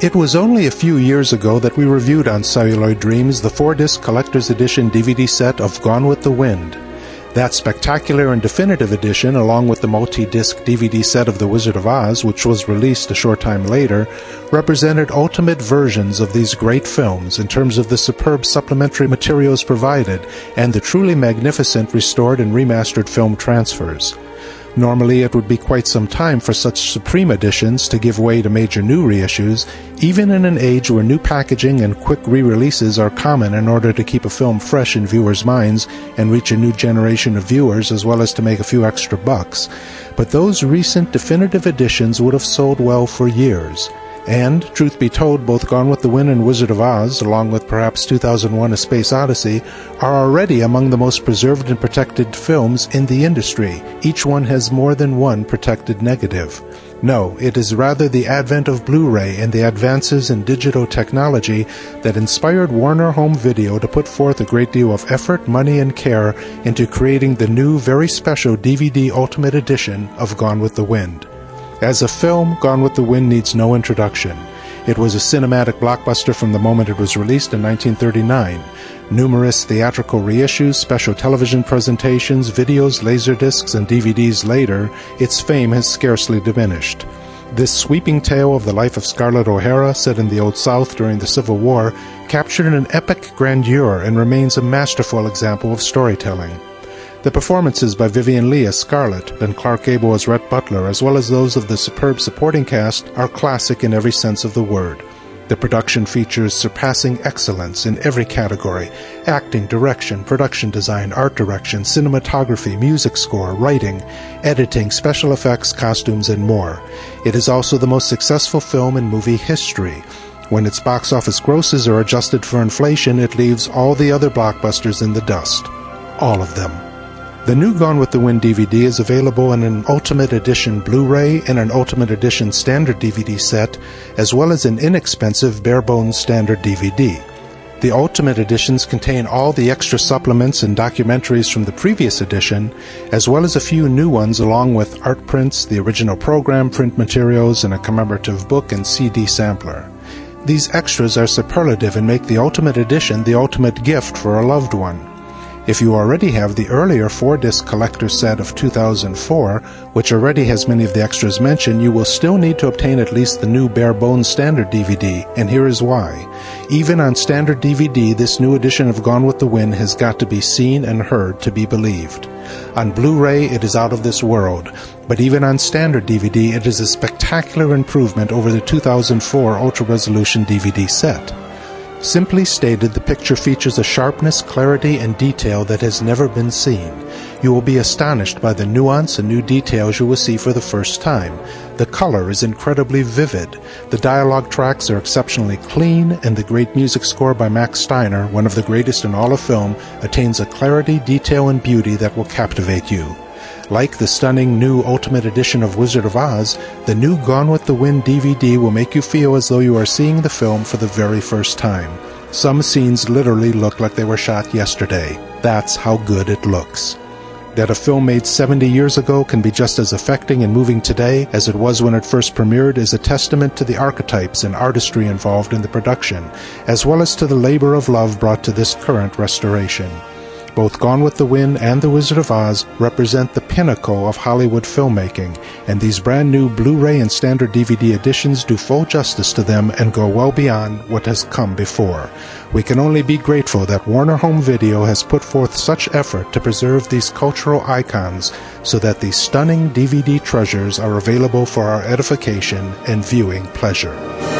It was only a few years ago that we reviewed on Celluloid Dreams the 4-disc collector's edition DVD set of Gone with the Wind. That spectacular and definitive edition, along with the multi-disc DVD set of The Wizard of Oz, which was released a short time later, represented ultimate versions of these great films in terms of the superb supplementary materials provided and the truly magnificent restored and remastered film transfers. Normally, it would be quite some time for such supreme editions to give way to major new reissues, even in an age where new packaging and quick re-releases are common in order to keep a film fresh in viewers' minds and reach a new generation of viewers as well as to make a few extra bucks. But those recent definitive editions would have sold well for years. And, truth be told, both Gone with the Wind and Wizard of Oz, along with perhaps 2001: A Space Odyssey, are already among the most preserved and protected films in the industry. Each one has more than one protected negative. No, it is rather the advent of Blu-ray and the advances in digital technology that inspired Warner Home Video to put forth a great deal of effort, money, and care into creating the new, very special DVD Ultimate Edition of Gone with the Wind. As a film, Gone with the Wind needs no introduction. It was a cinematic blockbuster from the moment it was released in 1939. Numerous theatrical reissues, special television presentations, videos, laserdiscs, and DVDs later, its fame has scarcely diminished. This sweeping tale of the life of Scarlett O'Hara, set in the Old South during the Civil War, captured an epic grandeur and remains a masterful example of storytelling. The performances by Vivien Leigh as Scarlett and Clark Gable as Rhett Butler, as well as those of the superb supporting cast, are classic in every sense of the word. The production features surpassing excellence in every category: acting, direction, production design, art direction, cinematography, music score, writing, editing, special effects, costumes, and more. It is also the most successful film in movie history. When its box office grosses are adjusted for inflation, it leaves all the other blockbusters in the dust. All of them. The new Gone with the Wind DVD is available in an Ultimate Edition Blu-ray and an Ultimate Edition Standard DVD set, as well as an inexpensive bare-bones Standard DVD. The Ultimate Editions contain all the extra supplements and documentaries from the previous edition, as well as a few new ones along with art prints, the original program, print materials, and a commemorative book and CD sampler. These extras are superlative and make the Ultimate Edition the ultimate gift for a loved one. If you already have the earlier 4-disc collector set of 2004, which already has many of the extras mentioned, you will still need to obtain at least the new bare-bones Standard DVD, and here is why. Even on Standard DVD, this new edition of Gone with the Wind has got to be seen and heard to be believed. On Blu-ray, it is out of this world, but even on Standard DVD, it is a spectacular improvement over the 2004 Ultra-Resolution DVD set. Simply stated, the picture features a sharpness, clarity, and detail that has never been seen. You will be astonished by the nuance and new details you will see for the first time. The color is incredibly vivid. The dialogue tracks are exceptionally clean, and the great music score by Max Steiner, one of the greatest in all of film, attains a clarity, detail, and beauty that will captivate you. Like the stunning new Ultimate Edition of Wizard of Oz, the new Gone with the Wind DVD will make you feel as though you are seeing the film for the very first time. Some scenes literally look like they were shot yesterday. That's how good it looks. That a film made 70 years ago can be just as affecting and moving today as it was when it first premiered is a testament to the archetypes and artistry involved in the production, as well as to the labor of love brought to this current restoration. Both Gone with the Wind and The Wizard of Oz represent the pinnacle of Hollywood filmmaking, and these brand new Blu-ray and Standard DVD editions do full justice to them and go well beyond what has come before. We can only be grateful that Warner Home Video has put forth such effort to preserve these cultural icons so that these stunning DVD treasures are available for our edification and viewing pleasure.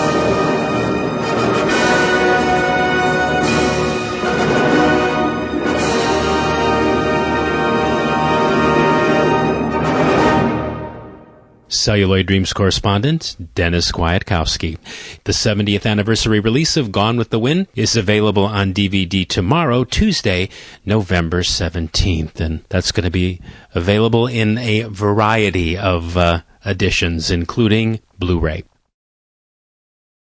Celluloid Dreams correspondent Dennis Kwiatkowski. The 70th anniversary release of Gone with the Wind is available on DVD tomorrow, Tuesday, November 17th. And that's going to be available in a variety of editions, including Blu-ray.